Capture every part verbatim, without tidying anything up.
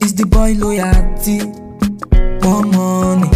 It's the boy loyalty. More money,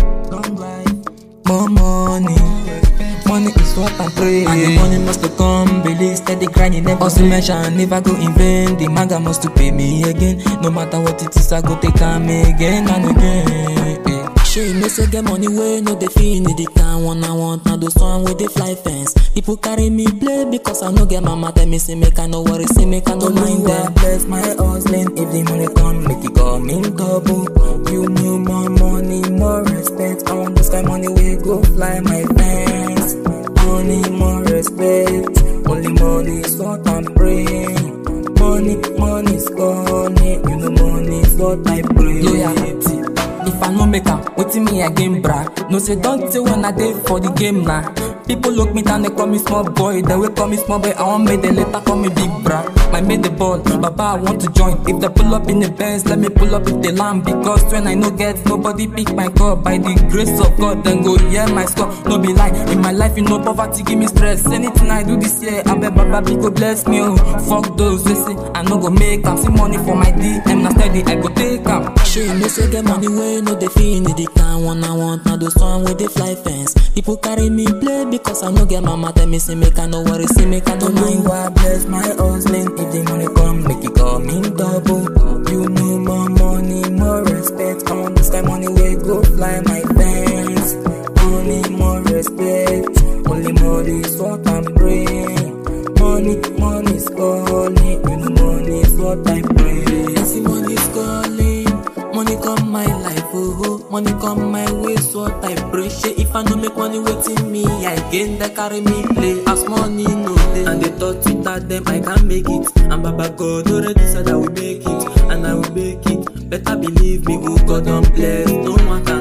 more money. Money is what I pray. And the money must to come, believe steady grinding. Never also mention, never go in vain. The manga must to pay me again. No matter what it is, I go take time again and again. Yeah. She may say get money way, no they feel the kind one I want. Now those one with the fly fence. People carry me play because I no get mama tell me say make I no worry, say make I no mind them. Bless my hustling, if the money come, make it come in double. You know more money, more respect. I want this kind money we go fly my fence. Money, more respect. Only money is what I'm praying. Money, money is money. You know money is what I pray. Loyalty. If I no make am, wetin me again, bra? No say don't say when I dey for the game now. People look me down, they call me small boy. They will call me small boy. I want me, they later call me big bra. I made the ball, Baba I want to join. If they pull up in the Benz, let me pull up with the lamb. Because when I no get, nobody pick my call. By the grace of God, then go hear my score. No be lie, in my life you know poverty give me stress. Anything I do this year, I bet Baba big go bless me. Oh, fuck those, they say I no go make am. See money for my D M, now steady I go take am. She may say get money way, no they feel the kind one I want. Now those one with the fly fence. People carry me play because I no get mama tell me say make I no worry, say make I no mind. I bless my hustling, if the money come, make it come in double. You know more money, more respect. I want this kind money we go fly my fence. Money, more respect. Only money is what I'm praying. Money, money is calling. You know money is what I pray. I see money is calling. Money come my life, oh, oh. Money come my way, so what I pray. If I no make money waiting me, I gain they carry me play. As money no day, and they thought without them I can't make it. And Baba God already said I will make it, and I will make it. Better believe me, who God don't bless, no one can